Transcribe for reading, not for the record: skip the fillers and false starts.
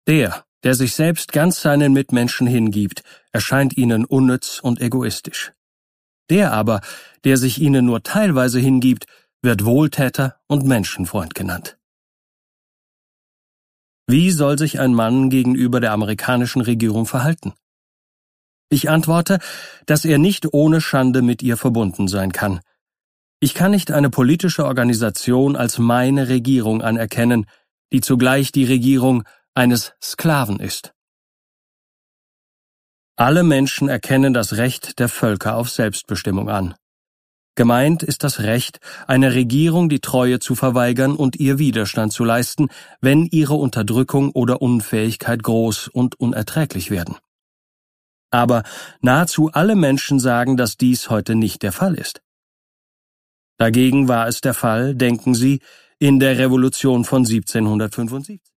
Der sich selbst ganz seinen Mitmenschen hingibt, erscheint ihnen unnütz und egoistisch. Der aber, der sich ihnen nur teilweise hingibt, wird Wohltäter und Menschenfreund genannt. Wie soll sich ein Mann gegenüber der amerikanischen Regierung verhalten? Ich antworte, dass er nicht ohne Schande mit ihr verbunden sein kann. Ich kann nicht eine politische Organisation als meine Regierung anerkennen, die zugleich die Regierung eines Sklaven ist. Alle Menschen erkennen das Recht der Völker auf Selbstbestimmung an. Gemeint ist das Recht, einer Regierung die Treue zu verweigern und ihr Widerstand zu leisten, wenn ihre Unterdrückung oder Unfähigkeit groß und unerträglich werden. Aber nahezu alle Menschen sagen, dass dies heute nicht der Fall ist. Dagegen war es der Fall, denken Sie, in der Revolution von 1775.